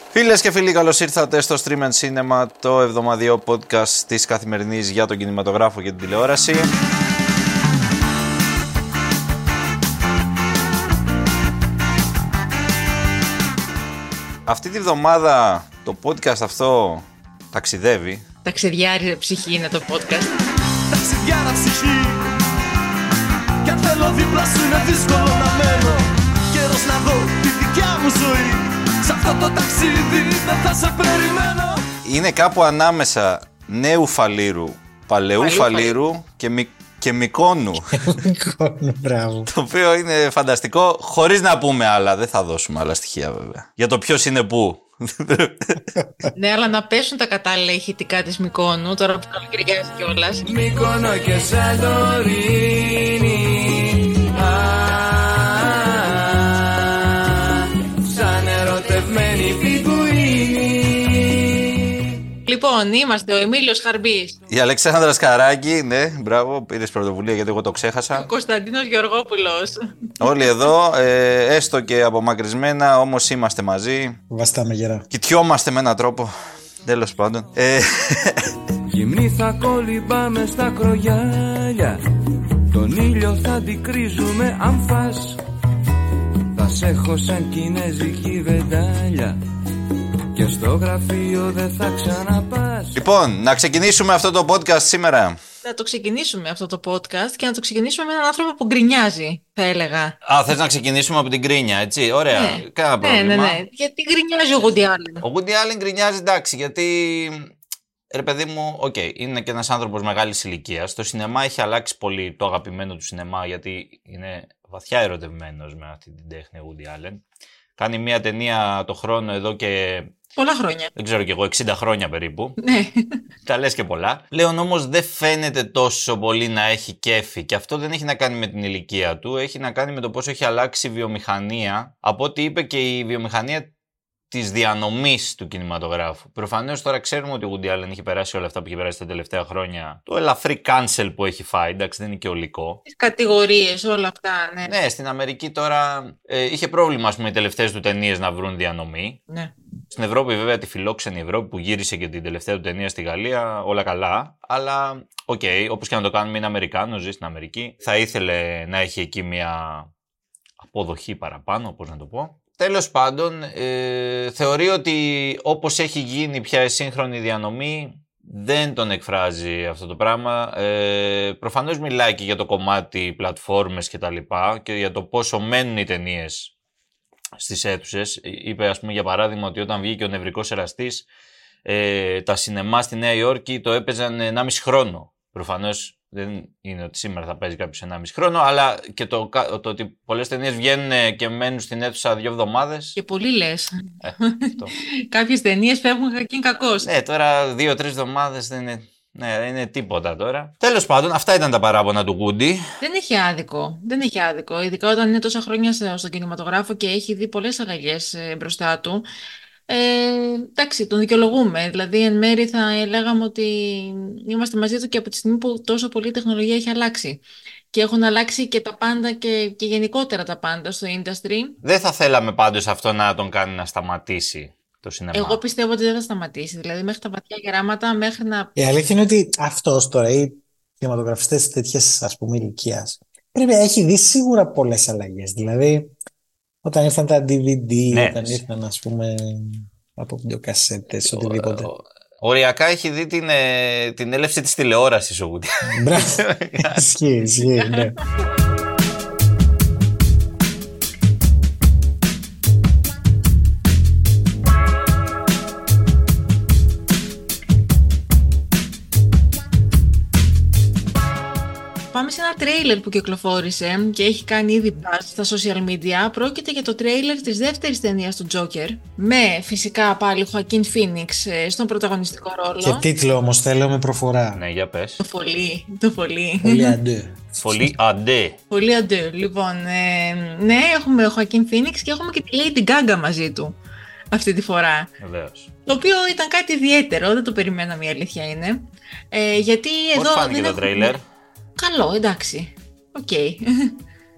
Φίλες και φίλοι, καλώς ήρθατε στο Stream and Cinema, το εβδομαδιαίο podcast της Καθημερινής για τον κινηματογράφο και την τηλεόραση. Αυτή τη βδομάδα το podcast αυτό ταξιδεύει. Ταξιδιάρη ψυχή είναι το podcast. Ταξιδιάρα ψυχή. Κι αν θέλω δίπλα σου είναι δύσκολο να μένω. Καιρός να δω τη δικιά μου ζωή. Σ' αυτό το ταξίδι δεν θα σε περιμένω. Είναι κάπου ανάμεσα νέου Φαλήρου, παλαιού Φαλήρου και Μυκόνου. Μυκόνου, μπράβο. Το οποίο είναι φανταστικό, χωρίς να πούμε άλλα. Δεν θα δώσουμε άλλα στοιχεία βέβαια. Για το ποιος είναι πού. Ναι, αλλά να πέσουν τα κατάλληλα ηχητικά της Μυκόνου, τώρα που καλοκαιριάζει κιόλας. Μύκονο και Σαντορίνη. Σαν ερωτευμένη πιγκουίνη. Λοιπόν, είμαστε ο Εμίλιος Χαρμπής, Η Αλεξάνδρα Σκαράκη, ναι, μπράβο, πήρες πρωτοβουλία γιατί εγώ το ξέχασα. ο Κωνσταντίνος Γεωργόπουλος. Όλοι εδώ, έστω και απομακρυσμένα, όμως είμαστε μαζί. Βαστάμε γερά. Κοιτιόμαστε με έναν τρόπο. Τέλος πάντων. Γυμνή θα κολυμπάμε στα κρογιάλια. Τον ήλιο θα αντικρίζουμε αν φας. Θα σ' έχω σαν κινέζικη βεντάλια. Και στο γραφείο δεν θα ξαναπάς. Λοιπόν, να ξεκινήσουμε αυτό το podcast σήμερα. Να το ξεκινήσουμε αυτό το podcast και να το ξεκινήσουμε με έναν άνθρωπο που γκρινιάζει, θα έλεγα. Α, θες να ξεκινήσουμε από την γκρίνια, έτσι, ωραία, κανένα πρόβλημα. Ναι. Γιατί γκρινιάζει ο Woody Allen. Ο Woody Allen γκρινιάζει, εντάξει, γιατί, ρε παιδί μου, είναι και ένας άνθρωπος μεγάλης ηλικίας. Το σινεμά έχει αλλάξει πολύ, το αγαπημένο του σινεμά, γιατί είναι βαθιά ερωτευμένος με αυτή την τέχνη ο Woody Allen. Κάνει μία ταινία το χρόνο εδώ και... Πολλά χρόνια. Δεν ξέρω κι εγώ, 60 χρόνια περίπου. Ναι. Τα λες και πολλά. Πλέον όμως δεν φαίνεται τόσο πολύ να έχει κέφι. Και αυτό δεν έχει να κάνει με την ηλικία του. Έχει να κάνει με το πώς έχει αλλάξει η βιομηχανία. Από ό,τι είπε και η βιομηχανία της διανομής του κινηματογράφου. Προφανώς τώρα ξέρουμε ότι ο Woody Allen έχει περάσει όλα αυτά που έχει περάσει τα τελευταία χρόνια. Το ελαφρύ cancel που έχει φάει, εντάξει, δεν είναι και ολικό. Τις κατηγορίες, όλα αυτά, ναι. Ναι, στην Αμερική τώρα είχε πρόβλημα, ας πούμε, οι τελευταίες του ταινίες να βρουν διανομή. Ναι. Στην Ευρώπη, βέβαια, τη φιλόξενη Ευρώπη που γύρισε και την τελευταία του ταινία στη Γαλλία, όλα καλά. Αλλά, όπως και να το κάνουμε, είναι Αμερικάνος, ζει στην Αμερική. Θα ήθελε να έχει εκεί μια αποδοχή παραπάνω, πώς να το πω. Τέλος πάντων, θεωρεί ότι όπως έχει γίνει πια η σύγχρονη διανομή, δεν τον εκφράζει αυτό το πράγμα. Προφανώς μιλάει και για το κομμάτι πλατφόρμες και τα λοιπά και για το πόσο μένουν οι ταινίες στις αίθουσες. Είπε, ας πούμε, για παράδειγμα, ότι όταν βγήκε ο Νευρικός Εραστής, τα σινεμά στη Νέα Υόρκη το έπαιζαν 1,5 χρόνο. Προφανώς δεν είναι ότι σήμερα θα παίζει κάποιος 1,5 χρόνο, αλλά και το ότι πολλές ταινίες βγαίνουν και μένουν στην αίθουσα 2 εβδομάδες. Και πολύ λες. Κάποιες ταινίες φεύγουν κακήν κακώς. Ναι, τώρα 2-3 εβδομάδες δεν είναι. Ναι, δεν είναι τίποτα τώρα. Τέλος πάντων, αυτά ήταν τα παράπονα του Woody. Δεν έχει άδικο. Δεν έχει άδικο. Ειδικά όταν είναι τόσα χρόνια στον κινηματογράφο και έχει δει πολλές αλλαγές μπροστά του. Εντάξει, τον δικαιολογούμε. Δηλαδή, εν μέρει θα λέγαμε ότι είμαστε μαζί του και από τη στιγμή που τόσο πολύ η τεχνολογία έχει αλλάξει. Και έχουν αλλάξει και τα πάντα και γενικότερα τα πάντα στο industry. Δεν θα θέλαμε πάντως αυτό να τον κάνει να σταματήσει το σινεμά. Εγώ πιστεύω ότι δεν θα σταματήσει. Δηλαδή, μέχρι τα βαθιά γεράματα, μέχρι να. Η αλήθεια είναι ότι αυτός τώρα, οι κινηματογραφιστές τέτοιες, ας πούμε, ηλικίας, πρέπει να έχει δει σίγουρα πολλές αλλαγές. Δηλαδή, όταν ήρθαν τα DVD, ναι, όταν ήρθαν, ας πούμε, από βιντεοκασέτες, οτιδήποτε. Οριακά έχει δει την έλευση της τηλεόρασης ο Woody. Μπράβο. Ισχύει, ναι. Πάμε σε ένα τρέιλερ που κυκλοφόρησε και έχει κάνει ήδη buzz στα social media. Πρόκειται για το τρέιλερ της δεύτερης ταινίας του Joker, με φυσικά πάλι Joaquin Phoenix στον πρωταγωνιστικό ρόλο. Και τίτλο όμως θέλω με προφορά. Ναι, για πες. Το πολύ. Πολύ αντέ. Πολύ αντέ. Πολύ αντέ. Λοιπόν, ναι, έχουμε Joaquin Phoenix και έχουμε και τη Lady Gaga μαζί του αυτή τη φορά. Βεβαίως. Το οποίο ήταν κάτι ιδιαίτερο, δεν το περιμέναμε, η αλήθεια είναι. Γιατί πώς εδώ φάνηκε το τρέιλερ? Καλό, εντάξει. Οκ.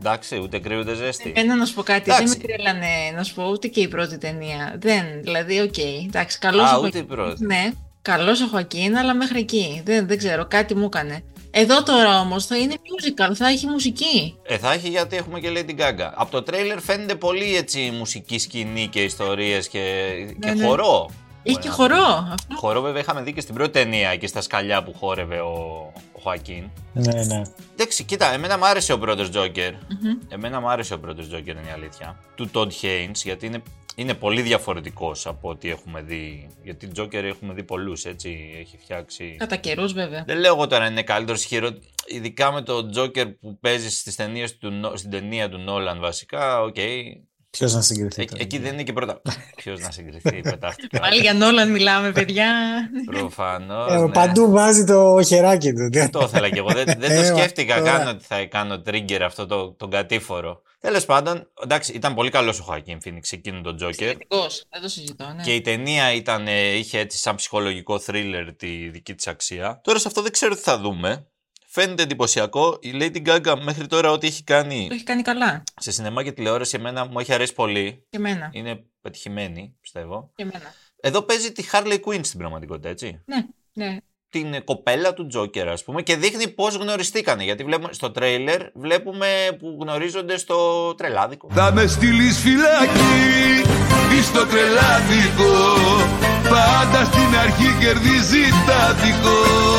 Εντάξει, ούτε κρύο ούτε ζέστη. Να σου πω κάτι, Εντάξει. δεν με τρέλανε να σου πω ούτε και η πρώτη ταινία. Δεν, δηλαδή, οκ. Εντάξει, καλός Α, ο ούτε η πρώτη. Ναι, καλός ο Χοακίν, αλλά μέχρι εκεί. Δεν ξέρω, κάτι μου έκανε. Εδώ τώρα όμως θα είναι musical, θα έχει μουσική. Θα έχει, γιατί έχουμε και Lady Gaga. Από το τρέιλερ φαίνεται πολύ έτσι μουσική σκηνή και ιστορίες και Ναι. χορό. Έχει και χορό. Αυτό. Χορό βέβαια είχαμε δει και στην πρώτη ταινία, εκεί στα σκαλιά που χόρευε ο Χοακίν. Ναι, ναι. Εντάξει, κοίτα, εμένα μου άρεσε ο πρώτος Τζόκερ. Εμένα μου άρεσε ο πρώτος Τζόκερ, είναι η αλήθεια. Του Todd Haynes, γιατί είναι πολύ διαφορετικός από ό,τι έχουμε δει. Γιατί Τζόκερ έχουμε δει πολλούς, έτσι, έχει φτιάξει. Κατά καιρούς βέβαια. Δεν λέω εγώ τώρα είναι καλύτερος ειδικά με το Τζόκερ που παίζει στην ταινία του Νόλαν βασικά, οκ. Ποιος να συγκριθεί. τώρα. Εκεί δεν είναι και πρώτα. Ποιος να συγκριθεί, πετάχτηκα. Πάλι για Νόλαν μιλάμε, παιδιά. Προφανώς. Ναι. Παντού βάζει το χεράκι του. Αυτό ήθελα κι εγώ. Δεν το σκέφτηκα καν ότι θα κάνω trigger αυτό τον κατήφορο. Τέλος πάντων, εντάξει, ήταν πολύ καλός ο Χοακίν Φίνιξ εκείνο τον Τζόκερ. Εξαιρετικός, δεν το συζητώ, ναι. Και η ταινία είχε έτσι σαν ψυχολογικό θρίλερ τη δική της αξία. Τώρα σε αυτό δεν ξέρω τι θα δούμε. Φαίνεται εντυπωσιακό. Η Lady Gaga μέχρι τώρα ό,τι έχει κάνει Το έχει κάνει καλά. σε σινεμά και τηλεόραση εμένα μου έχει αρέσει πολύ. Και εμένα. Είναι πετυχημένη, πιστεύω. Και εμένα. Εδώ παίζει τη Harley Quinn στην πραγματικότητα, έτσι. Ναι, ναι. Την κοπέλα του Τζόκερ, ας πούμε, και δείχνει πώς γνωριστήκανε. Γιατί στο τρέιλερ βλέπουμε που γνωρίζονται στο τρελάδικο. Θα με στείλεις φυλακή ή στο τρελάδικο, πάντα στην αρχή κερδίζει τα δικό.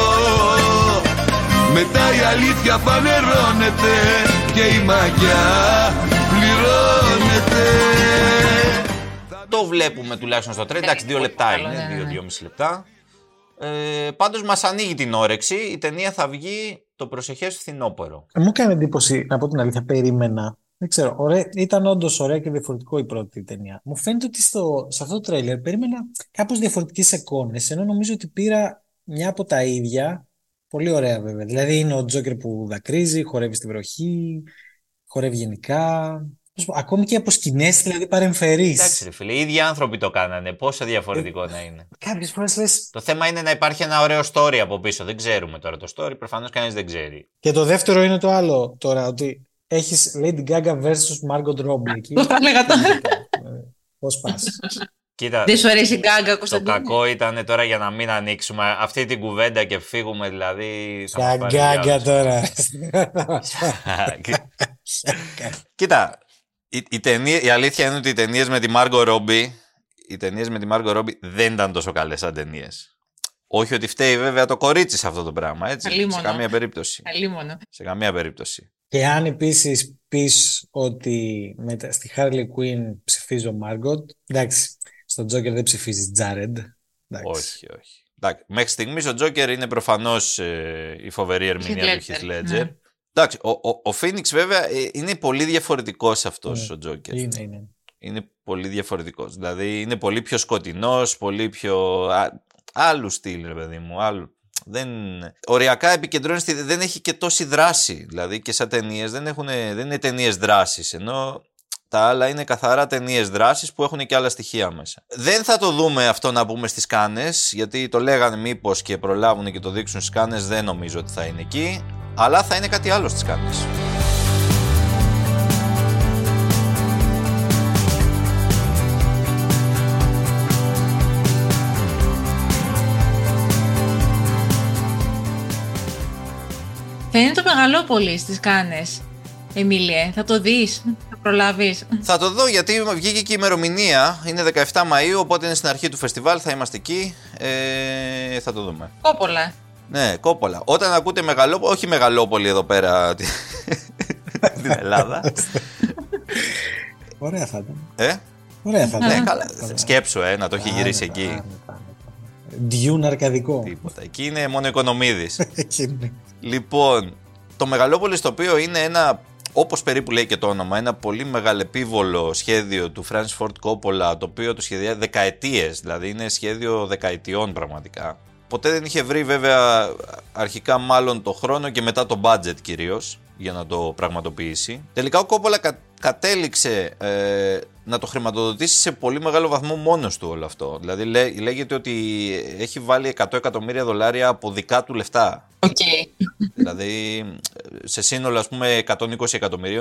Μετά η αλήθεια φανερώνεται και η μαγιά πληρώνεται. Το βλέπουμε τουλάχιστον στο τρέιλερ. Εντάξει, 2 λεπτά είναι, 2-2,5 λεπτά. Πάντως μας ανοίγει την όρεξη. Η ταινία θα βγει το προσεχές φθινόπωρο. Μου έκανε εντύπωση, να πω την αλήθεια, περίμενα. Δεν ξέρω, ήταν όντως ωραία και διαφορετικό η πρώτη ταινία. Μου φαίνεται ότι σε αυτό το τρέιλερ περίμενα κάπως διαφορετικές εικόνες, ενώ νομίζω ότι πήρα μια από τα ίδια. Πολύ ωραία βέβαια. Δηλαδή είναι ο Τζόκερ που δακρύζει, χορεύει στη βροχή, χορεύει γενικά. Ακόμη και από σκηνές, δηλαδή παρεμφερείς. Εντάξει, ρε φίλε, οι ίδιοι άνθρωποι το κάνανε. Πόσο διαφορετικό να είναι. Κάποιες φορές λες. Το θέμα είναι να υπάρχει ένα ωραίο story από πίσω. Δεν ξέρουμε τώρα το story, προφανώς κανείς δεν ξέρει. Και το δεύτερο είναι το άλλο τώρα, ότι έχεις Lady Gaga versus Margot Robbie εκεί. Το θα έλεγα τώρα. Πώς πας. Κοίτα, Δεν σου αρέσει η Γκάγκα, το Κωνσταντίνε? κακό ήταν τώρα για να μην ανοίξουμε αυτή την κουβέντα και φύγουμε, δηλαδή. Για Gaga τώρα. Κοίτα, η αλήθεια είναι ότι οι ταινίες με τη Margot Robbie δεν ήταν τόσο καλές σαν ταινίες. Όχι ότι φταίει βέβαια το κορίτσι σε αυτό το πράγμα, έτσι. Αλίμονο. Σε καμία περίπτωση. Αλίμονο. Σε καμία περίπτωση. Και αν επίσης πεις ότι στη Harley Quinn ψηφίζω Margot, εντάξει, στον Joker δεν ψηφίζεις Jared. Όχι. Εντάξει, μέχρι στιγμής ο Joker είναι προφανώς η φοβερή ερμηνεία του Heath Ledger. Ναι. Εντάξει, ο Phoenix βέβαια είναι πολύ διαφορετικός αυτός ο Joker. Είναι πολύ διαφορετικός. Δηλαδή είναι πολύ πιο σκοτεινός, πολύ πιο άλλου στυλ, ρε παιδί μου, οριακά επικεντρώνεται, δεν έχει και τόση δράση. Δηλαδή και σαν ταινίες δεν είναι ταινίες δράσης, ενώ τα άλλα είναι καθαρά ταινίες δράσης που έχουν και άλλα στοιχεία μέσα. Δεν θα το δούμε αυτό να πούμε στις Κάνες, γιατί το λέγανε μήπως και προλάβουν και το δείξουν στις Κάνες, δεν νομίζω ότι θα είναι εκεί, αλλά θα είναι κάτι άλλο στις Κάνες. Θα είναι το Μεγαλόπολη στις Κάνες. Εμίλιε, θα το δεις, θα προλάβεις? Θα το δω, γιατί βγήκε και η ημερομηνία, είναι 17 Μαΐου, οπότε είναι στην αρχή του φεστιβάλ, θα είμαστε εκεί, θα το δούμε. Κόπολα. Ναι, Κόπολα. Όταν ακούτε Μεγαλόπολη, όχι Μεγαλόπολη εδώ πέρα στην Ελλάδα. Ωραία θα ήταν. Ωραία θα Ναι, ήταν. καλά. Σκέψου, να το έχει γυρίσει εκεί. Ντιούν αρκαδικό. Τίποτα. Εκεί είναι μόνο Οικονομίδης. Λοιπόν, το Μεγαλόπολη, το οποίο είναι ένα, όπως περίπου λέει και το όνομα, ένα πολύ μεγαλεπίβολο σχέδιο του Francis Ford Coppola, το οποίο το σχεδιάζει δεκαετίες, δηλαδή είναι σχέδιο δεκαετιών πραγματικά. Ποτέ δεν είχε βρει βέβαια αρχικά μάλλον το χρόνο και μετά το budget κυρίως για να το πραγματοποιήσει. Τελικά ο Κόπολα κατέληξε να το χρηματοδοτήσει σε πολύ μεγάλο βαθμό μόνος του όλο αυτό. Δηλαδή λέγεται ότι έχει βάλει $100 εκατομμύρια από δικά του λεφτά. Okay. Δηλαδή σε σύνολο ας πούμε 120 εκατομμυρίων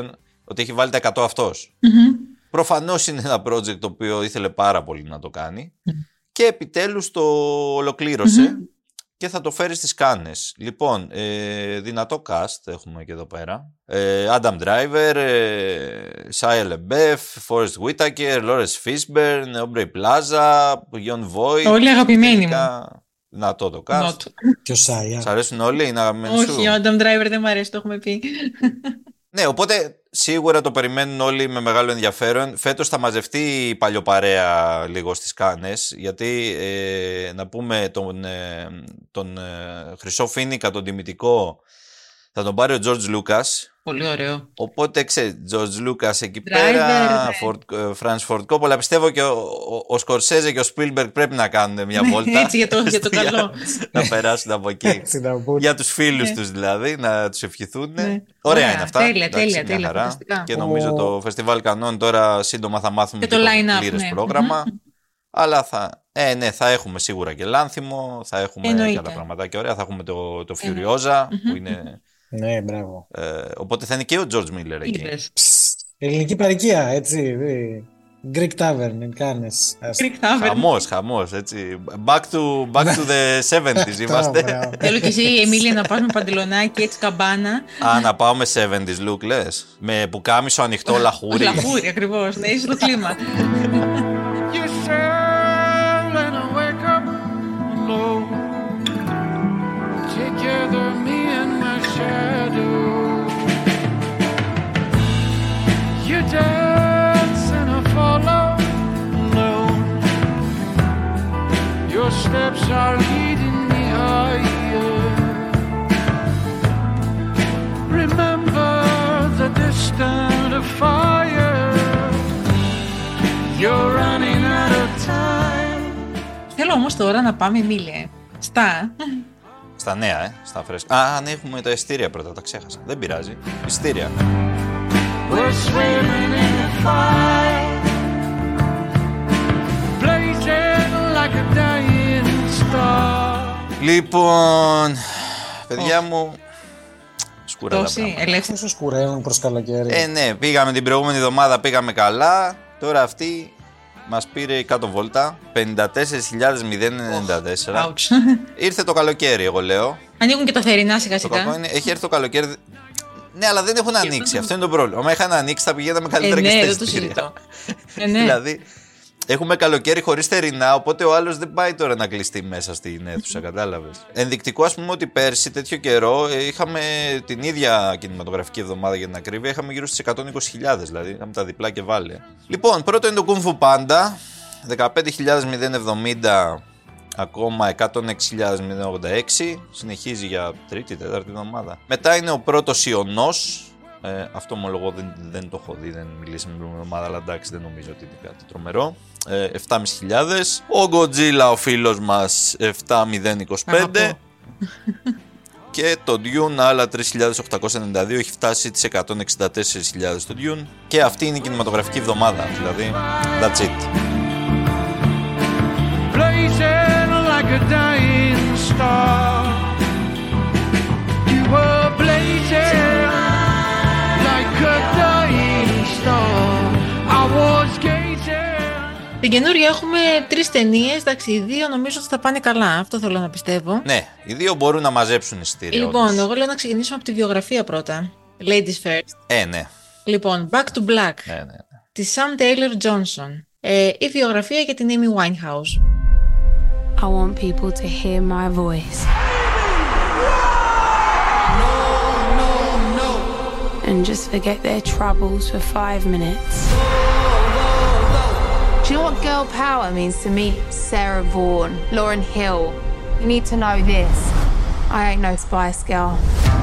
ότι έχει βάλει τα 100 αυτός. Προφανώς είναι ένα project το οποίο ήθελε πάρα πολύ να το κάνει και επιτέλους το ολοκλήρωσε και θα το φέρει στις Κάνες. Λοιπόν, δυνατό cast έχουμε και εδώ πέρα. Adam Driver, Shia LaBeouf, Forest Whitaker, Lawrence Fishburne, Aubrey Plaza, Jon Voight. Όλοι αγαπημένοι μου. Δυνατό το cast. Και ο Σάια. Σ' αρέσουν όλοι, είναι αγαπημένοι σου? Όχι, ο Adam Driver δεν μου αρέσει, το έχουμε πει. Ναι, οπότε σίγουρα το περιμένουν όλοι με μεγάλο ενδιαφέρον. Φέτος θα μαζευτεί η παλιοπαρέα λίγο στις Κάνες, γιατί να πούμε τον Χρυσό Φοίνικα, τον τιμητικό, θα τον πάρει ο George Lucas. Πολύ ωραίο. Οπότε ξέρεις, George Lucas εκεί πέρα, Francis Ford Coppola. Πιστεύω και ο Σκορσέζε και ο Spielberg πρέπει να κάνουν μια βόλτα. Έτσι, για το καλό. Να περάσουν από εκεί. Για τους φίλους τους δηλαδή, να τους ευχηθούν. Ωραία είναι αυτά. Τέλεια. Και νομίζω το Φεστιβάλ Κανών τώρα σύντομα θα μάθουμε και το πλήρες πρόγραμμα. Αλλά θα έχουμε σίγουρα και Λάνθιμο, θα έχουμε και άλλα πραγματάκια ωραία. Θα έχουμε το Furiosa που είναι. Ναι, μπράβο. Οπότε θα είναι και ο George Miller εκεί. Ελληνική παροικία, έτσι. Greek Tavern, Κάνες. Χαμός, έτσι. Back to the 70s είμαστε. Θέλω και εσύ, Εμίλια, να πας με παντελονάκι, έτσι καμπάνα. Να πάω με 70s look, λες. Με πουκάμισο ανοιχτό λαχούρι. Λαχούρι, ακριβώς. Ναι, είσαι στο κλίμα. Steps are leading me higher. Remember the distant fire. You're running out of time. Θέλω όμως τώρα να πάμε, Εμίλια, στα νέα, στα φρέσκα. Ναι, έχουμε τα ειστήρια πρώτα, τα ξέχασα. Δεν πειράζει. Ειστήρια. We're swimming in the fire. Blazing like a dying star. Λοιπόν, παιδιά μου, σκούρα τα πράγματα. Πόσο σκουραίνουν προς καλοκαίρι. Ναι, πήγαμε την προηγούμενη εβδομάδα, πήγαμε καλά. Τώρα αυτή μας πήρε η κάτω βόλτα, 54.094. Ήρθε το καλοκαίρι, εγώ λέω. Ανοίγουν και τα θερινά σιγά-σιγά. Έχει έρθει το καλοκαίρι. Ναι, αλλά δεν έχουν ανοίξει. Αυτό είναι το πρόβλημα. Αν είχαν ανοίξει, θα πηγαίναμε καλύτερα και στα ειστήρια. Δηλαδή, έχουμε καλοκαίρι χωρίς θερινά, οπότε ο άλλος δεν πάει τώρα να κλειστεί μέσα στην αίθουσα, κατάλαβες. Ενδεικτικό, ας πούμε, ότι πέρσι τέτοιο καιρό είχαμε την ίδια κινηματογραφική εβδομάδα για την ακρίβεια, είχαμε γύρω στις 120.000, δηλαδή είχαμε τα διπλά και βάλε. Λοιπόν, πρώτο είναι το Kung Fu Panda, 15.070. Ακόμα 106.086. Συνεχίζει για τρίτη, τέταρτη εβδομάδα. Μετά είναι ο πρώτος Ιωνός. Αυτό ομολογώ δεν το έχω δει, δεν μιλήσαμε την εβδομάδα, αλλά εντάξει, δεν νομίζω ότι είναι κάτι τρομερό. 7.500. Ο Godzilla, ο φίλος μας, 7.025. Και το Dune, άλλα 3.892, έχει φτάσει τις 164.000 το Dune. Και αυτή είναι η κινηματογραφική εβδομάδα, δηλαδή, that's it. Like a dying star. You were blazing like a dying star. I was gazing. Την καινούργια έχουμε 3 ταινίες, εντάξει, οι 2 νομίζω ότι θα πάνε καλά, αυτό θέλω να πιστεύω. Ναι, οι 2 μπορούν να μαζέψουν εισιτήρια. Λοιπόν, εγώ λέω να ξεκινήσουμε από τη βιογραφία πρώτα. Ladies first. Ναι. Λοιπόν, Back to Black. Ναι. Τη Sam Taylor Johnson. Η βιογραφία για την Amy Winehouse. I want people to hear my voice. No. And just forget their troubles for 5 minutes. Do you know what girl power means to me? Sarah Vaughan, Lauryn Hill. You need to know this. I ain't no Spice Girl.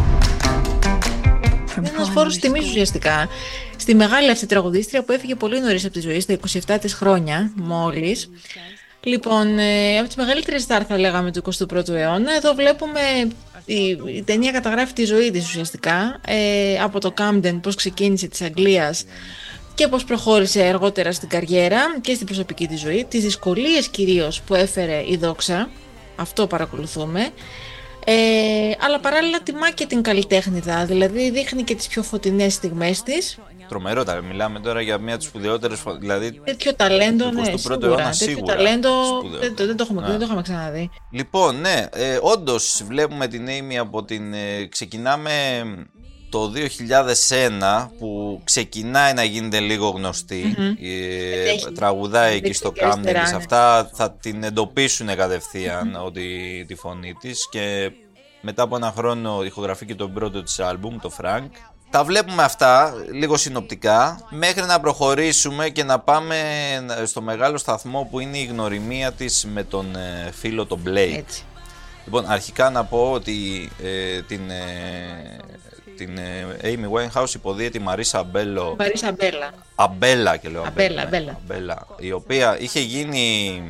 Ένας φόρος τιμής ουσιαστικά στη μεγάλη αυτή τραγουδίστρια που έφυγε πολύ νωρίς από τη ζωή, στα 27 της χρόνια μόλις. Λοιπόν, από τις μεγαλύτερες στάρ θα λέγαμε του 21ου αιώνα. Εδώ βλέπουμε η ταινία καταγράφει τη ζωή της ουσιαστικά, από το Camden, πώς ξεκίνησε της Αγγλίας και πώς προχώρησε αργότερα στην καριέρα και στην προσωπική της ζωή, τις δυσκολίες κυρίως που έφερε η δόξα, αυτό παρακολουθούμε. Αλλά παράλληλα τιμά και την καλλιτέχνηδα, δηλαδή δείχνει και τις πιο φωτεινές στιγμές της. Τρομερό, μιλάμε τώρα για μια από τις σπουδαιότερες, δηλαδή τέτοιο ταλέντο, ναι, σίγουρα. Τέτοιο ταλέντο δεν το είχαμε ξαναδεί. Λοιπόν, ναι, όντως βλέπουμε την Amy από την... ξεκινάμε το 2001 που ξεκινάει να γίνεται λίγο γνωστή. Τραγουδάει εκεί στο Camden της, αυτά θα την εντοπίσουν κατευθείαν ότι τη φωνή της, και μετά από ένα χρόνο ηχογραφεί και τον πρώτο της άλμπουμ, το Frank. Τα βλέπουμε αυτά λίγο συνοπτικά μέχρι να προχωρήσουμε και να πάμε στο μεγάλο σταθμό που είναι η γνωριμία της με τον φίλο τον Blake. Έτσι. Λοιπόν, αρχικά να πω ότι την Amy Winehouse υποδίεται η Μαρίσα Αμπέλο. Αμπέλα και λέω. Αμπέλα. Η οποία είχε γίνει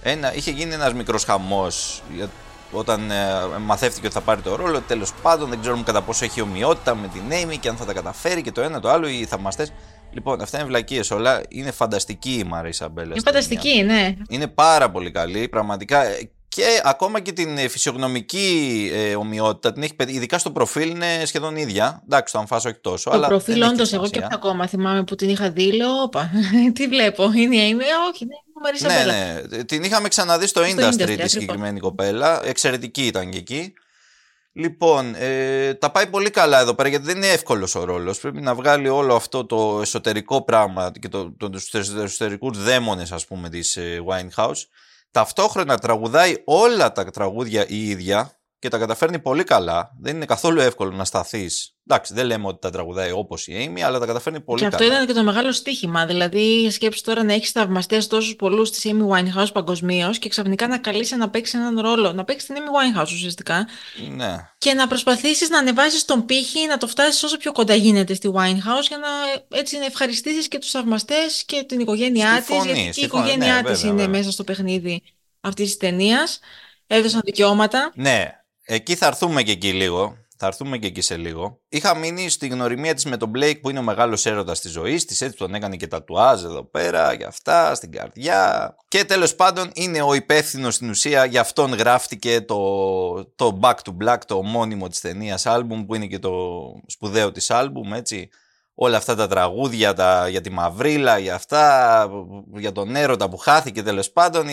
ένας μικρός χαμός όταν μαθεύτηκε ότι θα πάρει το ρόλο. Τέλος πάντων, δεν ξέρουμε κατά πόσο έχει ομοιότητα με την Amy και αν θα τα καταφέρει και το ένα το άλλο, οι θαυμαστές. Λοιπόν, αυτά είναι βλακίες όλα. Είναι φανταστική η Μαρίσα Αμπέλα. Είναι φανταστική, ναι. Είναι πάρα πολύ καλή, πραγματικά. Και ακόμα και την φυσιογνωμική ομοιότητα την έχει, ειδικά στο προφίλ είναι σχεδόν ίδια. Εντάξει, το αμφάσω όχι τόσο. Το προφίλ, όντως, εγώ και αυτά ακόμα θυμάμαι που την είχα δει. Λέω, όπα, τι βλέπω, είναι η Amy, όχι, ναι, η Μαρίσα Αμπέλα. Ναι, την είχαμε ξαναδεί στο Industry τη συγκεκριμένη κοπέλα. Εξαιρετική ήταν και εκεί. Λοιπόν, τα πάει πολύ καλά εδώ πέρα, γιατί δεν είναι εύκολος ο ρόλος. Πρέπει να βγάλει όλο αυτό το εσωτερικό πράγμα και τους εσωτερικούς δαίμονες, ας πούμε, της Winehouse. Ταυτόχρονα τραγουδάει όλα τα τραγούδια η ίδια και τα καταφέρνει πολύ καλά. Δεν είναι καθόλου εύκολο να σταθείς. Εντάξει, δεν λέμε ότι τα τραγουδάει όπως η Amy, αλλά τα καταφέρνει πολύ καλά. Και αυτό ήταν και το μεγάλο στοίχημα. Δηλαδή, σκέψου τώρα να έχεις θαυμαστές τόσους πολλούς της Amy Winehouse παγκοσμίως και ξαφνικά να καλείσαι να παίξεις έναν ρόλο. Να παίξεις την Amy Winehouse ουσιαστικά. Ναι. Και να προσπαθήσεις να ανεβάσεις τον πύχη, να το φτάσεις όσο πιο κοντά γίνεται στη Winehouse για να, έτσι, να ευχαριστήσεις και τους θαυμαστές και την οικογένειά της. Γιατί και η οικογένειά της είναι μέσα στο παιχνίδι αυτής της ταινίας. Έδωσαν δικαιώματα. Ναι. Εκεί θα έρθουμε και εκεί λίγο. Θα έρθουμε και εκεί σε λίγο. Είχα μείνει στη γνωριμία της με τον Blake, που είναι ο μεγάλος έρωτας της ζωής της. Έτσι τον έκανε και τατουάζ εδώ πέρα, για αυτά, στην καρδιά. Και τέλος πάντων είναι ο υπεύθυνος στην ουσία. Γι' αυτόν γράφτηκε το Back to Black, το ομώνυμο της ταινίας άλμπουμ, που είναι και το σπουδαίο της άλμπουμ, έτσι. Όλα αυτά τα τραγούδια για τη μαυρίλα, για αυτά, για τον έρωτα που χάθηκε, τέλος πάντων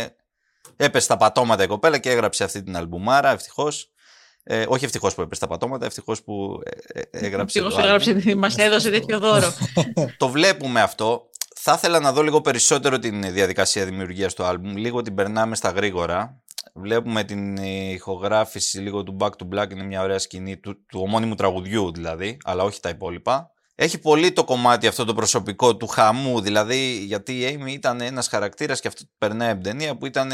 έπεσε στα πατώματα η κοπέλα και έγραψε αυτή την αλμπουμάρα, ευτυχώς. Όχι ευτυχώς που έπεσε στα πατώματα, ευτυχώς που έγραψε. Ευτυχώς έγραψε, μας έδωσε τέτοιο δώρο. Το βλέπουμε αυτό. Θα ήθελα να δω λίγο περισσότερο την διαδικασία δημιουργίας του άλμπουμ. Λίγο την περνάμε στα γρήγορα. Βλέπουμε την ηχογράφηση λίγο του Back to Black, είναι μια ωραία σκηνή του ομώνυμου τραγουδιού δηλαδή, αλλά όχι τα υπόλοιπα. Έχει πολύ το κομμάτι αυτό το προσωπικό του χαμού, δηλαδή, γιατί η Amy ήταν ένας χαρακτήρας και αυτό που περνάει από την ταινία που ήταν,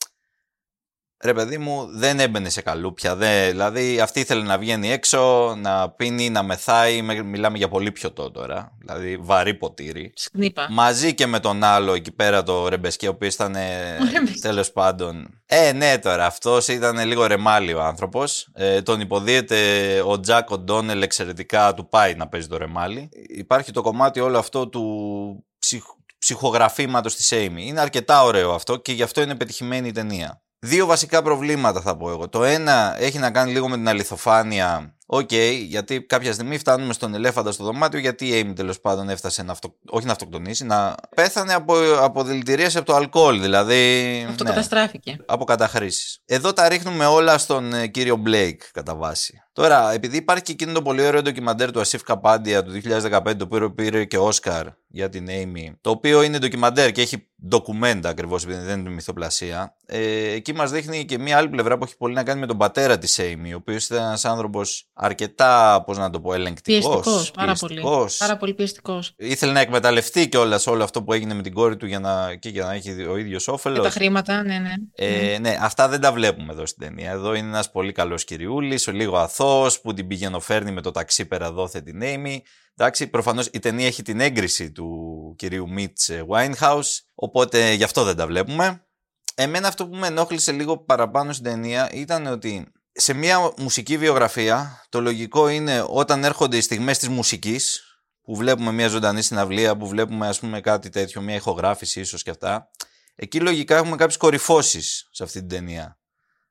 ρε παιδί μου, δεν έμπαινε σε καλούπια. Δηλαδή, αυτή ήθελε να βγαίνει έξω, να πίνει, να μεθάει. Μιλάμε για πολύ πιωτό τώρα. Δηλαδή, βαρύ ποτήρι. Σκνίπα. Μαζί και με τον άλλο εκεί πέρα, το Ρεμπεσκέ, ο οποίος ήταν. Τέλος πάντων. Ναι, τώρα αυτός ήταν λίγο ρεμάλι ο άνθρωπος. Τον υποδίεται ο Τζακ Οντόνελ εξαιρετικά, του πάει να παίζει το ρεμάλι. Υπάρχει το κομμάτι όλο αυτό του ψυχογραφήματος της Amy. Είναι αρκετά ωραίο αυτό και γι' αυτό είναι πετυχημένη η ταινία. Δύο βασικά προβλήματα θα πω εγώ. Το ένα έχει να κάνει λίγο με την αληθοφάνεια. Γιατί κάποια στιγμή φτάνουμε στον ελέφαντα στο δωμάτιο, γιατί η Amy τέλος πάντων έφτασε όχι να αυτοκτονήσει, να πέθανε από δηλητηρίαση από το αλκοόλ, δηλαδή. Αυτοκαταστράφηκε. Ναι, από καταχρήσεις. Εδώ τα ρίχνουμε όλα στον κύριο Blake κατά βάση. Τώρα, επειδή υπάρχει και εκείνο το πολύ ωραίο ντοκιμαντέρ του Ασίφ Καπάντια του 2015, το οποίο πήρε και Όσκαρ για την Amy, το οποίο είναι ντοκιμαντέρ και έχει ντοκουμέντα ακριβώς, επειδή δεν είναι μυθοπλασία. Εκεί μας δείχνει και μια άλλη πλευρά που έχει πολύ να κάνει με τον πατέρα της Amy, ο οποίος ήταν ένας άνθρωπος αρκετά, πώς να το πω, ελεγκτικός. Πάρα πολύ πιεστικός. Ήθελε να εκμεταλλευτεί κιόλας όλο αυτό που έγινε με την κόρη του για να έχει ο ίδιος όφελος. Και τα χρήματα, ναι. Ναι, αυτά δεν τα βλέπουμε εδώ στην ταινία. Εδώ είναι ένας πολύ καλός κυριούλης, λίγο αθώος, που την πηγαίνω-φέρνει με το ταξί πέρα δόθε την Amy. Εντάξει, προφανώς η ταινία έχει την έγκριση του κυρίου Mitch Winehouse, οπότε γι' αυτό δεν τα βλέπουμε. Εμένα αυτό που με ενόχλησε λίγο παραπάνω στην ταινία ήταν ότι σε μια μουσική βιογραφία το λογικό είναι όταν έρχονται οι στιγμές της μουσικής, που βλέπουμε μια ζωντανή συναυλία, που βλέπουμε ας πούμε κάτι τέτοιο, μια ηχογράφηση ίσως και αυτά, εκεί λογικά έχουμε κάποιες κορυφώσεις σε αυτή την ταινία.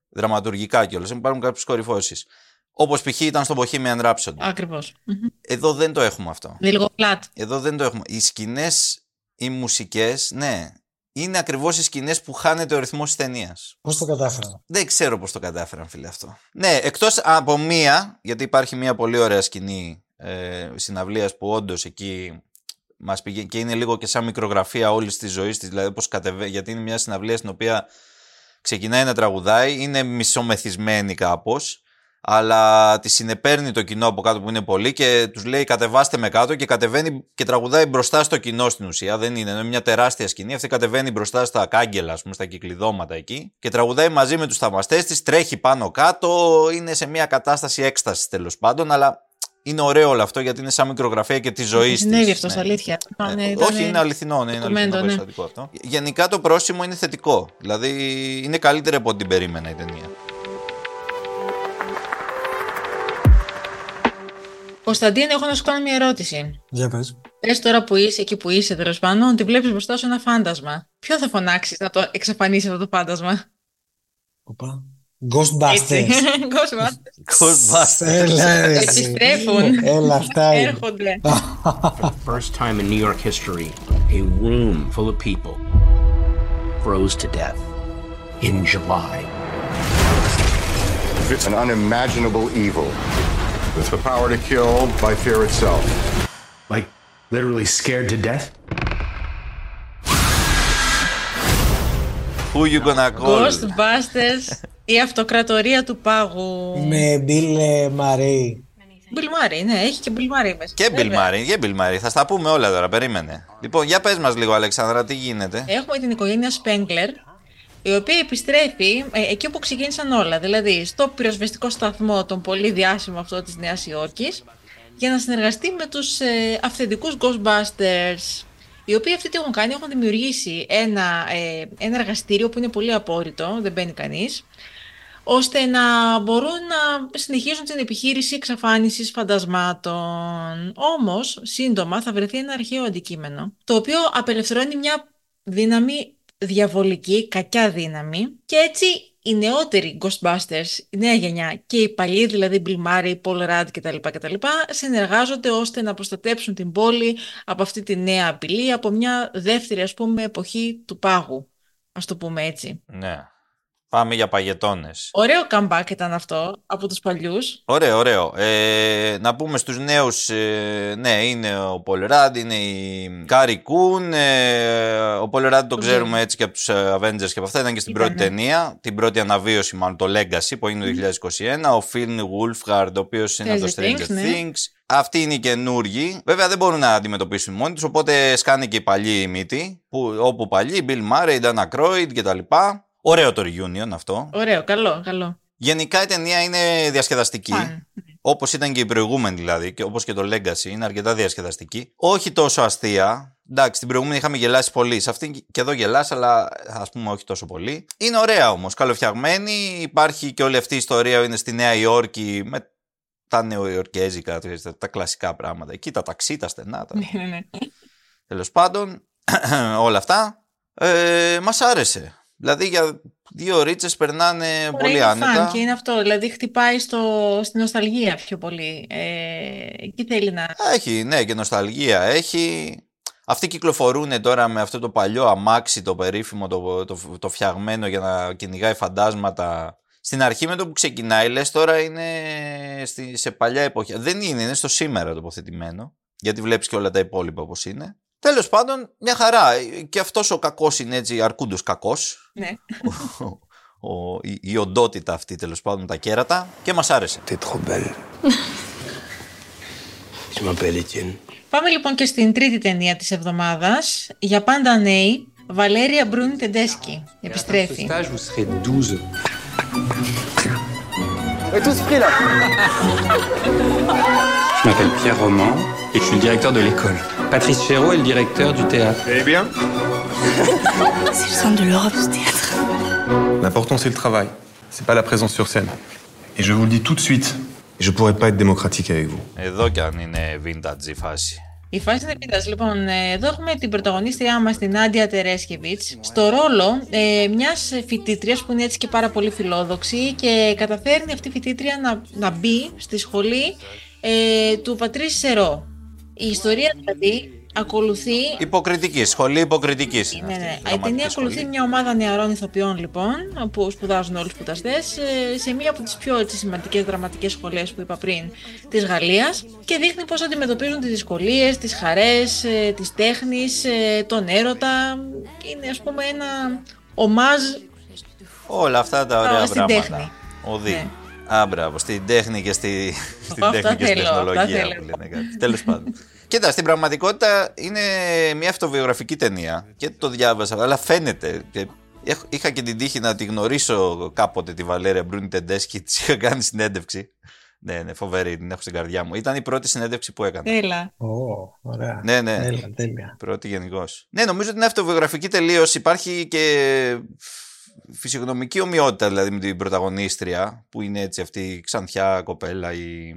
Δραματουργικά κιόλας. Υπάρχουν κάποιες κορυφώσεις. Όπως π.χ. ήταν στο Bohemian Rhapsody. Ακριβώς. Εδώ δεν το έχουμε αυτό. Είναι λίγο flat. Εδώ δεν το έχουμε. Οι σκηνές, οι μουσικές, ναι, είναι ακριβώς οι σκηνές που χάνεται ο ρυθμός της ταινίας. Πώς το κατάφεραν? Δεν ξέρω πώς το κατάφεραν, φίλε, αυτό. Ναι, εκτός από μία, γιατί υπάρχει μία πολύ ωραία σκηνή συναυλίας που όντως εκεί μας πηγαίνει και είναι λίγο και σαν μικρογραφία όλης της ζωής της, δηλαδή πώς κατεβαίνει, γιατί είναι μια συναυλία στην οποία ξεκινάει να τραγουδάει, είναι μισομεθυσμένη κάπως, αλλά τη συνεπέρνει το κοινό από κάτω που είναι πολύ και τους λέει κατεβάστε με κάτω και κατεβαίνει και τραγουδάει μπροστά στο κοινό στην ουσία. Δεν είναι μια τεράστια σκηνή. Αυτή κατεβαίνει μπροστά στα κάγκελα, ας πούμε, στα κυκλειδώματα εκεί και τραγουδάει μαζί με τους θαυμαστές της, τρέχει πάνω κάτω, είναι σε μια κατάσταση έκστασης τέλος πάντων, αλλά είναι ωραίο όλο αυτό γιατί είναι σαν μικρογραφία και τη ζωή της. Συνέβη αυτό στα αλήθεια. Όχι, είναι αληθινό, ναι, είναι αληθινό περιστατικό αυτό. Γενικά το πρόσημο είναι θετικό. Δηλαδή είναι καλύτερο από ό,τι την περίμενα η ταινία. Κωνσταντίνε, έχω να σου κάνω μια ερώτηση. Για πες. Πες τώρα που είσαι εκεί που είσαι, τέλος πάντων, ότι βλέπεις μπροστά σου ένα φάντασμα. Ποιο θα φωνάξεις να το εξαφανίσει αυτό το φάντασμα? Οπα. Ghostbusters. Ghostbusters. Επιστρέφουν. Έλα, αυτά είναι. Έρχονται. For the first time in New York history, a room full of people froze to death in July. It's an unimaginable evil with the power to kill by fear itself. Like, literally scared to death? Who you gonna call? Ghostbusters, η αυτοκρατορία του πάγου. Με Bill Murray. Bill Murray, ναι, έχει και Bill Murray μέσα. Και Bill Murray, θα στα πούμε όλα τώρα, περίμενε. Λοιπόν, για πες μας λίγο, Αλεξάνδρα, τι γίνεται? Έχουμε την οικογένεια Spengler, η οποία επιστρέφει εκεί όπου ξεκίνησαν όλα, δηλαδή στο πυροσβεστικό σταθμό, τον πολύ διάσημο αυτό της Νέας Υόρκης, για να συνεργαστεί με τους αυθεντικούς Ghostbusters, οι οποίοι αυτοί τι έχουν κάνει, έχουν δημιουργήσει ένα εργαστήριο που είναι πολύ απόρριτο, δεν μπαίνει κανείς, ώστε να μπορούν να συνεχίσουν την επιχείρηση εξαφάνισης φαντασμάτων. Όμως, σύντομα θα βρεθεί ένα αρχαίο αντικείμενο, το οποίο απελευθερώνει μια δύναμη διαβολική, κακιά δύναμη, και έτσι οι νεότεροι Ghostbusters, η νέα γενιά και οι παλιοί, δηλαδή Bill Murray, Paul Rudd κτλ. Συνεργάζονται ώστε να προστατέψουν την πόλη από αυτή τη νέα απειλή, από μια δεύτερη, ας πούμε, εποχή του πάγου, ας το πούμε έτσι. Ναι. Πάμε για παγετώνες. Ωραίο comeback ήταν αυτό από τους παλιούς. Ωραίο. Να πούμε στους νέους, ναι, είναι ο Paul Rudd, είναι η Carrie Coon. Ο Paul Rudd τον ξέρουμε έτσι και από τους Avengers και από αυτά. Ήταν και στην πρώτη ταινία, την πρώτη αναβίωση μάλλον, το Legacy που έγινε το 2021. Ο Finn Wolfhard, ο οποίος είναι από το Stranger Things. Αυτοί είναι οι καινούργοι. Βέβαια δεν μπορούν να αντιμετωπίσουν μόνοι τους, οπότε σκάνε και οι παλιοί μύτη. Όπου παλιοί, Bill Murray, Dana Aykroyd κτλ. Ωραίο το reunion αυτό. Ωραίο, καλό. Γενικά η ταινία είναι διασκεδαστική. Όπως ήταν και η προηγούμενη δηλαδή, και όπως και το Legacy, είναι αρκετά διασκεδαστική. Όχι τόσο αστεία. Εντάξει, στην προηγούμενη είχαμε γελάσει πολύ. Σε αυτή και εδώ γελάς, αλλά ας πούμε όχι τόσο πολύ. Είναι ωραία όμως, καλοφτιαγμένη. Υπάρχει και όλη αυτή η ιστορία, είναι στη Νέα Υόρκη με τα νεοϊορκέζικα, τα κλασικά πράγματα. Εκεί τα ταξί, τα στενά. Τέλος πάντων, όλα αυτά. Μας άρεσε. Δηλαδή για 2 ωρίτσες περνάνε πολύ άνετα. Και είναι αυτό, δηλαδή χτυπάει στην νοσταλγία πιο πολύ. Εκεί θέλει να... Έχει, ναι, και νοσταλγία έχει. Αυτοί κυκλοφορούν τώρα με αυτό το παλιό αμάξι, το περίφημο, το φτιαγμένο για να κυνηγάει φαντάσματα. Στην αρχή με το που ξεκινάει, λες τώρα είναι σε παλιά εποχή. Δεν είναι στο σήμερα τοποθετημένο, γιατί βλέπεις και όλα τα υπόλοιπα όπως είναι. Τέλος πάντων, μια χαρά. Και αυτός ο κακός είναι έτσι αρκούντος κακός. Ναι. Η οντότητα αυτή, τέλος πάντων, με τα κέρατα. Και μας άρεσε. Πάμε λοιπόν και στην τρίτη ταινία της εβδομάδας. Για πάντα νέοι, Βαλέρια Μπρούνι Τεντέσκι. Επιστρέφει. Je m'appelle Pierre Roman et je suis le directeur de l'école. Patrice Chéreau est le directeur du théâtre. Eh bien? C'est le centre de l'Europe, ce théâtre. L'important, c'est le travail. C'est pas la présence sur scène. Et je vous le dis tout de suite, je pourrais pas être démocratique avec vous. Εδώ κι αν είναι vintage η φάση. Η φάση είναι επίτας. Λοιπόν, εδώ έχουμε την πρωταγωνίστριά μας, την Νάντια Τερέσκεβιτς, στο ρόλο μιας φοιτήτριας που είναι έτσι και πάρα πολύ φιλόδοξη και καταφέρνει αυτή η φοιτήτρια να μπει στη σχολή του Πατρίς Σερό. Η ιστορία δηλαδή ακολουθεί. Υποκριτική, σχολή υποκριτική. Ναι. Η ταινία ακολουθεί μια ομάδα νεαρών ηθοποιών, λοιπόν, που σπουδάζουν όλοι οι σπουδαστές σε μία από τις πιο σημαντικές δραματικές σχολές που είπα πριν της Γαλλίας και δείχνει πώς αντιμετωπίζουν τις δυσκολίες, τις χαρές, της τέχνης, τον έρωτα. Είναι, ας πούμε, ένα ομάζ. Όλα αυτά τα ωραία στην πράγματα. Τέχνη. Οδύ. Ναι. Μπράβο, στην τέχνη και στην τεχνολογία που λένε κάτι. Τέλος πάντων. Κοίτα, στην πραγματικότητα είναι μια αυτοβιογραφική ταινία και το διάβασα, αλλά φαίνεται. Είχα και την τύχη να τη γνωρίσω κάποτε τη Βαλέρια Μπρούνι Τεντέσκι, της είχα κάνει συνέντευξη. Ναι, φοβερή, την έχω στην καρδιά μου. Ήταν η πρώτη συνέντευξη που έκανα. Τέλεια. Ωραία. Ναι. Τέλεια. Πρώτη γενικώς. Ναι, νομίζω ότι είναι αυτοβιογραφική τελείως. Υπάρχει και φυσιογνωμική ομοιότητα δηλαδή με την πρωταγωνίστρια που είναι έτσι αυτή η ξανθιά κοπέλα,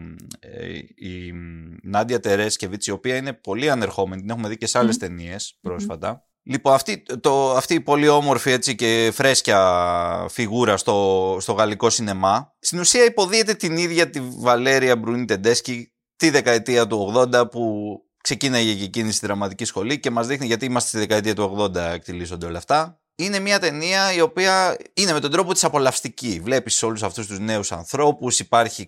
η Νάντια Τερέσκεβιτς, η οποία είναι πολύ ανερχόμενη, την έχουμε δει και σε άλλες ταινίες πρόσφατα. Λοιπόν, αυτή η πολύ όμορφη έτσι και φρέσκια φιγούρα στο γαλλικό σινεμά στην ουσία υποδίεται την ίδια τη Βαλέρια Μπρούνι Τεντέσκι τη δεκαετία του 80 που ξεκίναγε και εκείνη στη δραματική σχολή και μας δείχνει γιατί είμαστε στη δεκαετία του 80 εκτιλήσονται όλα αυτά. Είναι μια ταινία η οποία είναι με τον τρόπο της απολαυστική. Βλέπεις όλους αυτούς τους νέους ανθρώπους, υπάρχει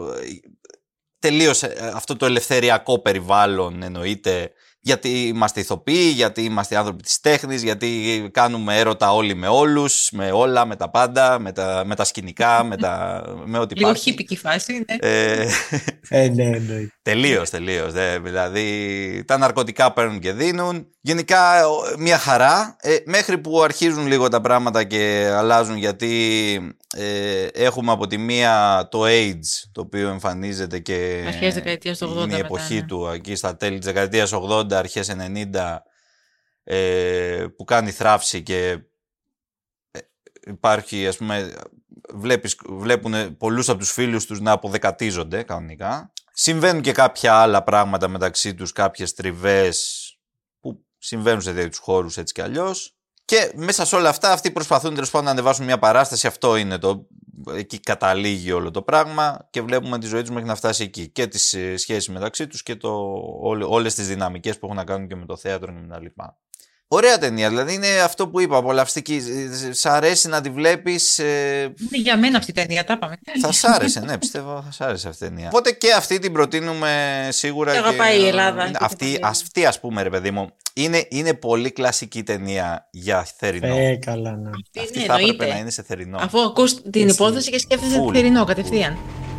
τελείως αυτό το ελευθεριακό περιβάλλον εννοείται. Γιατί είμαστε ηθοποιοί, γιατί είμαστε άνθρωποι της τέχνης, γιατί κάνουμε έρωτα όλοι με όλους, με όλα, με τα πάντα, με τα σκηνικά, με ό,τι λίγο υπάρχει. Λίγο χίπικη φάση, ναι. Ναι. Τελείως. Δηλαδή τα ναρκωτικά παίρνουν και δίνουν. Γενικά μια χαρά, μέχρι που αρχίζουν λίγο τα πράγματα και αλλάζουν γιατί έχουμε από τη μία το AIDS, το οποίο εμφανίζεται και αρχές δεκαετίας του 80 είναι η εποχή του εκεί στα τέλη της δεκαετίας 80, αρχές 90 που κάνει θράψη και υπάρχει, ας πούμε, βλέπουν πολλούς από τους φίλους τους να αποδεκατίζονται κανονικά. Συμβαίνουν και κάποια άλλα πράγματα μεταξύ τους, κάποιες τριβές που συμβαίνουν σε τέτοιους χώρους έτσι κι αλλιώς. Και μέσα σε όλα αυτά αυτοί προσπαθούν τέλος πάντων να ανεβάσουν μια παράσταση. Αυτό είναι εκεί καταλήγει όλο το πράγμα και βλέπουμε τη ζωή τους μέχρι να φτάσει εκεί. Και τις σχέσεις μεταξύ τους και όλες τις δυναμικές που έχουν να κάνουν και με το θέατρο και με τα λοιπά. Ωραία ταινία, δηλαδή είναι αυτό που είπα, απολαυστική. Σ' αρέσει να τη βλέπεις. Είναι για μένα αυτή η ταινία, τα είπαμε. Θα σ' άρεσε, ναι, πιστεύω θα σ' άρεσε αυτή η ταινία. Οπότε και αυτή την προτείνουμε σίγουρα. Και αγαπάει η Ελλάδα. Αυτή, ας πούμε, ρε παιδί μου, είναι πολύ κλασική ταινία για θερινό. Καλά, ναι. Αυτή θα έπρεπε να είναι σε θερινό. Αφού ακούς την υπόθεση και σκέφτεσαι θερινό κατευθείαν.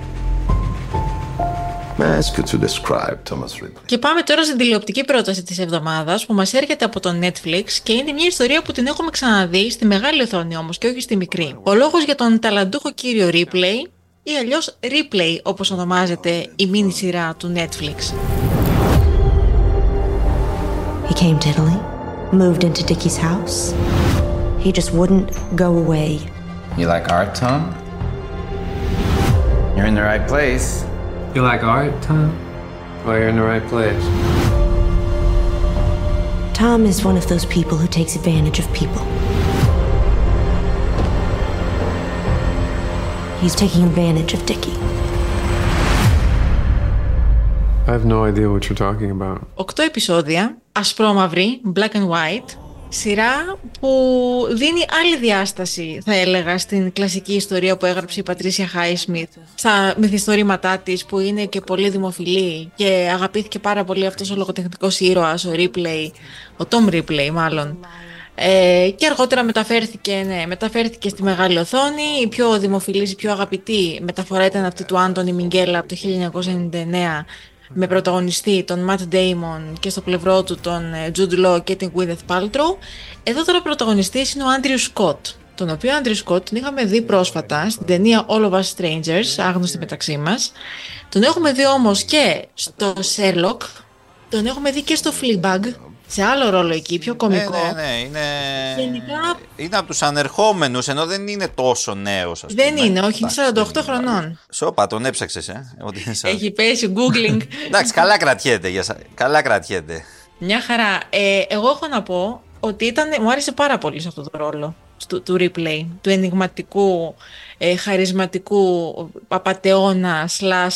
Και πάμε τώρα στην τηλεοπτική πρόταση της εβδομάδας που μας έρχεται από το Netflix και είναι μια ιστορία που την έχουμε ξαναδεί στη μεγάλη οθόνη όμως και όχι στη μικρή. Ο λόγος για τον ταλαντούχο κύριο Ripley ή αλλιώς Replay όπως ονομάζεται η μίνι σειρά του Netflix. He came to Italy, moved into Dickie's house. He just wouldn't go away. You like art, Tom? You're in the right place. You like art, Tom? Well, you're in the right place. Tom is one of those people who takes advantage of people. He's taking advantage of Dickie. I have no idea what you're talking about. 8 επεισόδια, ασπρόμαυρη, black and white, σειρά που δίνει άλλη διάσταση, θα έλεγα, στην κλασική ιστορία που έγραψε η Πατρίσια Χάισμιθ, στα μυθιστορήματά της που είναι και πολύ δημοφιλή και αγαπήθηκε πάρα πολύ αυτός ο λογοτεχνικός ήρωας, ο Ripley, ο Tom Ripley μάλλον. Και αργότερα μεταφέρθηκε στη μεγάλη οθόνη. Η πιο δημοφιλής, η πιο αγαπητή μεταφορά ήταν αυτή του Άντονι Μιγκέλα από το 1999 με πρωταγωνιστή τον Matt Damon και στο πλευρό του τον Jude Law και την Gwyneth Paltrow. Εδώ τώρα πρωταγωνιστής είναι ο Andrew Scott, τον οποίο Andrew Scott τον είχαμε δει πρόσφατα στην ταινία All of Us Strangers, άγνωστη μεταξύ μας. Τον έχουμε δει όμως και στο Sherlock, τον έχουμε δει και στο Fleabag σε άλλο ρόλο εκεί, πιο κωμικό. Ναι. Γενικά... Είναι από τους ανερχόμενους, ενώ δεν είναι τόσο νέος, ας πούμε. Δεν είναι, όχι, είναι 48 χρονών. Σόπα, τον έψαξες, ότι είναι Έχει πέσει googling. Εντάξει, καλά κρατιέται. Μια χαρά. Εγώ έχω να πω ότι μου άρεσε πάρα πολύ σε αυτό το ρόλο του replay, του ενιγματικού, χαρισματικού απατεώνα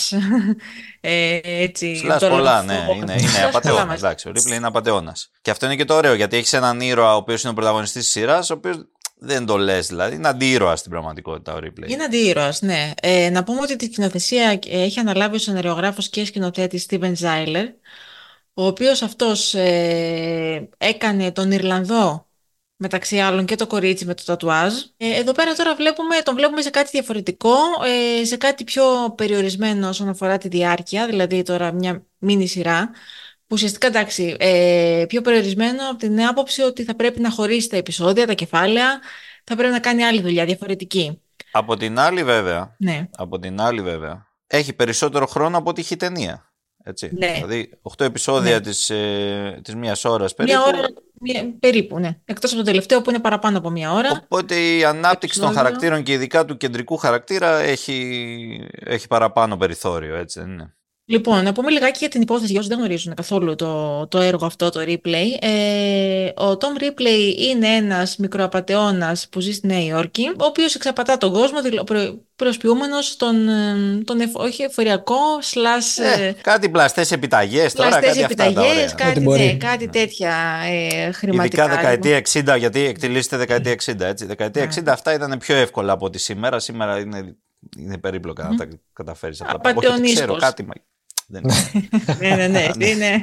έτσι. Πολλά, ναι, είναι απατεώνας. Εντάξει, ο Ripley είναι απατεώνας. Και αυτό είναι και το ωραίο, γιατί έχεις έναν ήρωα ο οποίος είναι ο πρωταγωνιστής της σειράς, ο οποίος δεν το λες, δηλαδή είναι αντίήρωας στην πραγματικότητα ο Ripley. Είναι αντίήρωας, ναι. Να πούμε ότι τη σκηνοθεσία έχει αναλάβει ο σεναριογράφος και σκηνοθέτης Steven Zeiler, ο οποίος αυτός έκανε τον Ιρλανδό, μεταξύ άλλων, και το κορίτσι με το τατουάζ. Εδώ πέρα τώρα τον βλέπουμε σε κάτι διαφορετικό, σε κάτι πιο περιορισμένο όσον αφορά τη διάρκεια, δηλαδή τώρα μια μίνι σειρά, που ουσιαστικά, εντάξει, πιο περιορισμένο από την άποψη ότι θα πρέπει να χωρίσει τα επεισόδια, τα κεφάλαια, θα πρέπει να κάνει άλλη δουλειά, διαφορετική. Από την άλλη βέβαια, ναι. Έχει περισσότερο χρόνο από ό,τι έχει ταινία. Έτσι. Ναι. Δηλαδή 8 επεισόδια ναι. της μιας ώρας περίπου. Περίπου, ναι. Εκτός από το τελευταίο που είναι παραπάνω από μια ώρα. Οπότε η ανάπτυξη των χαρακτήρων και ειδικά του κεντρικού χαρακτήρα έχει παραπάνω περιθώριο, έτσι δεν είναι? Λοιπόν, να πούμε λιγάκι για την υπόθεση για όσους δεν γνωρίζουν καθόλου το έργο αυτό, το Ripley. Ο Tom Ripley είναι ένας μικροαπατεώνας που ζει στη Νέα Υόρκη, ο οποίος εξαπατά τον κόσμο, προσποιούμενος τον εφοριακό κάτι πλαστές επιταγές τώρα, κάτι επιταγές, αυτά κάτι τέτοια χρηματικά. Ειδικά δεκαετία 60, γιατί εκτελήσεται δεκαετία 60, έτσι. Δεκαετία 60 αυτά ήταν πιο εύκολα από ότι σήμερα. Σήμερα είναι περίπλοκα να τα καταφέρεις αυτά. Απατεωνίσπος. Ξέρω κάτι, ναι, είναι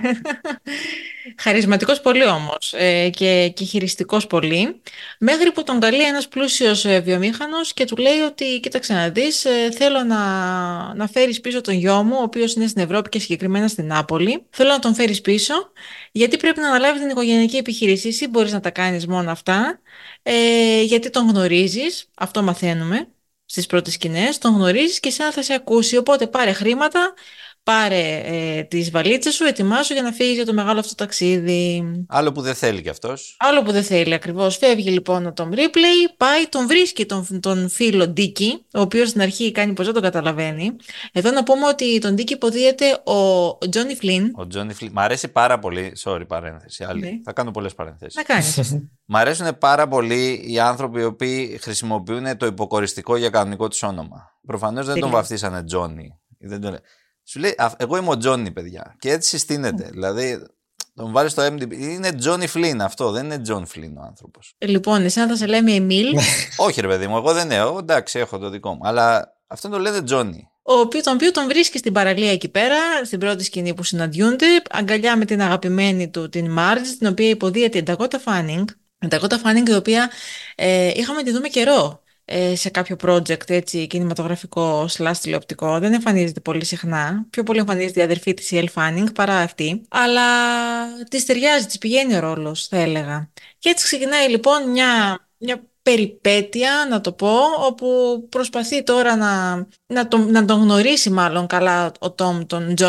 χαρισματικός πολύ όμως και χειριστικός πολύ, μέχρι που τον καλεί ένας πλούσιος βιομήχανος και του λέει ότι κοίταξε να δεις, θέλω να φέρεις πίσω τον γιο μου, ο οποίος είναι στην Ευρώπη και συγκεκριμένα στην Νάπολη, θέλω να τον φέρεις πίσω γιατί πρέπει να αναλάβει την οικογενειακή επιχείρηση, εσύ μπορείς να τα κάνεις μόνο αυτά, γιατί τον γνωρίζεις, αυτό μαθαίνουμε στις πρώτες σκηνές, τον γνωρίζεις και εσένα θα σε ακούσει, οπότε πάρε χρήματα, πάρε τις βαλίτσες σου, ετοιμάσου για να φύγεις για το μεγάλο αυτό ταξίδι. Άλλο που δεν θέλει κι αυτός. Άλλο που δεν θέλει ακριβώς. Φεύγει λοιπόν ο Tom Ripley, πάει, τον βρίσκει τον φίλο Ντίκι, ο οποίος στην αρχή κάνει πως δεν τον καταλαβαίνει. Εδώ να πούμε ότι τον Ντίκι υποδίεται ο Τζόνι Φλιν. Ο Τζόνι Φλιν. Μ' αρέσει πάρα πολύ. Sorry, παρένθεση. Ναι. Θα κάνω πολλές παρενθέσεις. Να κάνεις. Μ' αρέσουν πάρα πολύ οι άνθρωποι οι οποίοι χρησιμοποιούν το υποκοριστικό για κανονικό τους όνομα. Προφανώς δεν τον βαφτίσανε Τζόνι. Σου λέει, εγώ είμαι ο Τζόνι, παιδιά. Και έτσι συστήνεται. Δηλαδή, τον βάλει στο MDB. Είναι Τζόνι Φλιν αυτό, δεν είναι Τζον Φλιν ο άνθρωπος. Λοιπόν, εσένα θα σε λέμε Εμίλ. Όχι, ρε παιδί μου, εγώ δεν έχω. Εντάξει, έχω το δικό μου. Αλλά αυτόν τον λένε Τζόνι. Τον οποίο τον βρίσκει στην παραλία εκεί πέρα, στην πρώτη σκηνή που συναντιούνται, αγκαλιά με την αγαπημένη του, την Μάρτζ, την οποία υποδίεται η Ντακότα Φάνινγκ. Η Ντακότα Φάνινγκ, η οποία είχαμε τη δούμε καιρό. Σε κάποιο project έτσι, κινηματογραφικό / τηλεοπτικό. Δεν εμφανίζεται πολύ συχνά. Πιο πολύ εμφανίζεται η αδερφή της, η Elle Fanning, παρά αυτή. Αλλά της ταιριάζει, της πηγαίνει ο ρόλος, θα έλεγα. Και έτσι ξεκινάει λοιπόν μια περιπέτεια, να το πω, όπου προσπαθεί τώρα να τον γνωρίσει μάλλον καλά ο Τόμ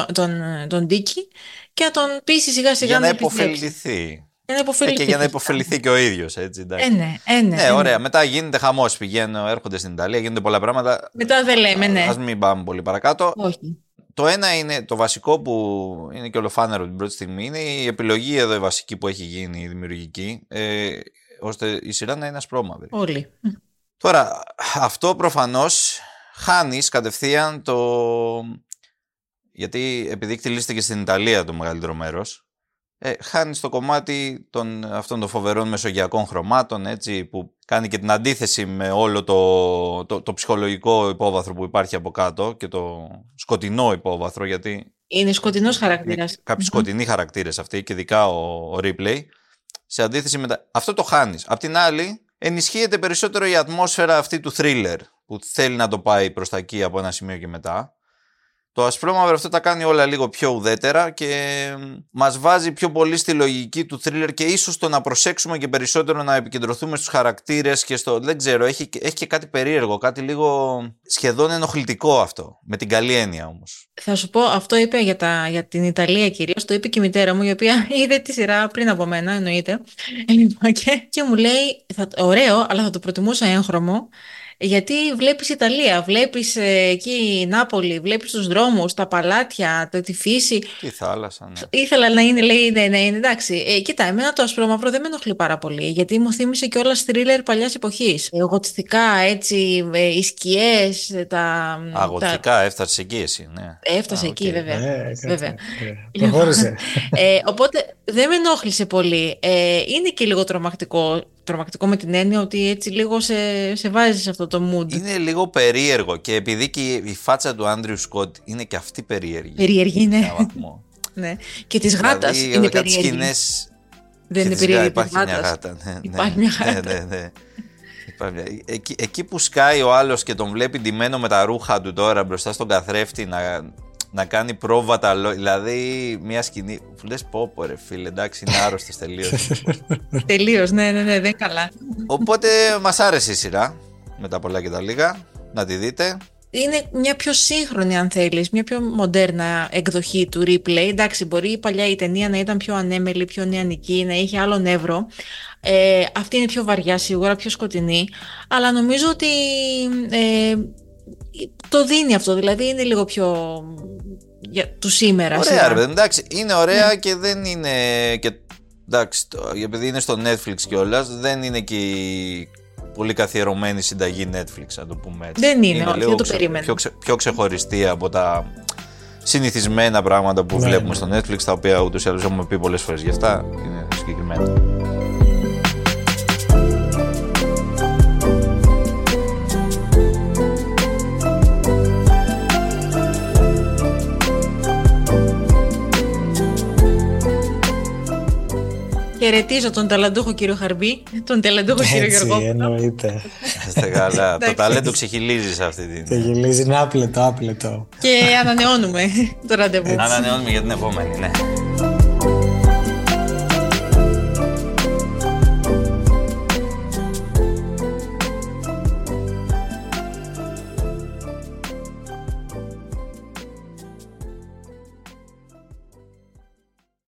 τον Ντίκι και να τον πείσει σιγά σιγά για να υποφεληθεί. Και για να υποφεληθεί και ο ίδιος, έτσι. Ναι, ωραία. Μετά γίνεται χαμός. Έρχονται στην Ιταλία, γίνονται πολλά πράγματα. Μετά δεν λέμε, ναι. Ας μην πάμε πολύ παρακάτω. Όχι. Το ένα είναι το βασικό που είναι και ολοφάνερο την πρώτη στιγμή. Είναι η επιλογή εδώ η βασική που έχει γίνει, η δημιουργική, ώστε η σειρά να είναι ασπρόμαυρη. Όλοι. Τώρα, αυτό προφανώς χάνεις κατευθείαν γιατί επειδή εκτελήσεται και στην Ιταλία το μεγαλύτερο μέρος. Χάνει το κομμάτι αυτών των φοβερών μεσογειακών χρωμάτων, έτσι, που κάνει και την αντίθεση με όλο το ψυχολογικό υπόβαθρο που υπάρχει από κάτω και το σκοτεινό υπόβαθρο, γιατί είναι σκοτεινός χαρακτήρας. Κάποιοι σκοτεινοί χαρακτήρες αυτοί και ειδικά ο Ripley, σε αντίθεση με αυτό το χάνεις. Απ' την άλλη ενισχύεται περισσότερο η ατμόσφαιρα αυτή του thriller που θέλει να το πάει προς τα εκεί από ένα σημείο και μετά, Το Ασπρόμαυρο αυτό τα κάνει όλα λίγο πιο ουδέτερα και μας βάζει πιο πολύ στη λογική του θρίλερ και ίσως το να προσέξουμε και περισσότερο να επικεντρωθούμε στους χαρακτήρες και στο... Δεν ξέρω, έχει και κάτι περίεργο, κάτι λίγο σχεδόν ενοχλητικό αυτό, με την καλή έννοια όμως. Θα σου πω, αυτό είπε για την Ιταλία κυρίως, το είπε και η μητέρα μου, η οποία είδε τη σειρά πριν από μένα, εννοείται. Και μου λέει, ωραίο, αλλά θα το προτιμούσα έγχρωμο. Γιατί βλέπεις Ιταλία, βλέπεις εκεί Νάπολη, βλέπεις τους δρόμους, τα παλάτια, τη φύση. Τη θάλασσα, ναι. Ήθελα να είναι, λέει, ναι, εντάξει. Κοίτα, εμένα το Ασπρόμαυρο δεν με ενοχλεί πάρα πολύ, γιατί μου θύμισε κιόλας θρίλερ παλιάς εποχής. Γοτθικά, έτσι, οι σκιές, τα... Γοτθικά, έφτασε εκεί εσύ, ναι. Έφτασε εκεί, βέβαια. Βέβαια. Προχώρησε. Οπότε δεν με ενόχλησε πολύ. Είναι και λίγο τρομακτικό με την έννοια ότι έτσι λίγο σε βάζει σε αυτό το mood. Είναι λίγο περίεργο και επειδή και η φάτσα του Άντριου Σκοτ είναι και αυτή περίεργη. Περίεργη, ναι. Ναι. Και της γάτας δηλαδή, είναι περίεργη. Σκηνές... Δεν είναι περίεργη. Υπάρχει μια γάτα. Υπάρχει μια γάτα. Ναι. Εκεί που σκάει ο άλλος και τον βλέπει ντυμένο με τα ρούχα του τώρα μπροστά στον καθρέφτη να κάνει πρόβατα, δηλαδή μια σκηνή που λες πω ρε φίλε, εντάξει, είναι άρρωστος τελείως. Τελείως, ναι, δεν είναι καλά. Οπότε μας άρεσε η σειρά, με τα πολλά και τα λίγα, να τη δείτε. Είναι μια πιο σύγχρονη, αν θέλεις, μια πιο μοντέρνα εκδοχή του Replay. Εντάξει, μπορεί η παλιά η ταινία να ήταν πιο ανέμελη, πιο νεανική, να είχε άλλο νεύρο. Αυτή είναι πιο βαριά σίγουρα, πιο σκοτεινή, αλλά νομίζω ότι το δίνει αυτό, δηλαδή είναι λίγο πιο του σήμερα. Ωραία, ρε, εντάξει, είναι ωραία και δεν είναι και, εντάξει, επειδή είναι στο Netflix κιόλας, δεν είναι και η πολύ καθιερωμένη συνταγή Netflix, να το πούμε έτσι. Δεν είναι όχι, δεν το περίμενα. Πιο ξεχωριστή από τα συνηθισμένα πράγματα που βλέπουμε στο Netflix, τα οποία ούτως ή άλλως έχουμε πει πολλές φορές γι' αυτά, είναι συγκεκριμένα. Χαιρετίζω τον ταλαντούχο κύριο Χαρμπή, τον ταλαντούχο κύριο Γιώργο. Έτσι, εννοείται. Είστε καλά. Το ταλέντο ξεχυλίζει σε αυτή την... Ξεχυλίζει, είναι άπλετο. Και ανανεώνουμε το ραντεβού. Ανανεώνουμε για την επόμενη, ναι.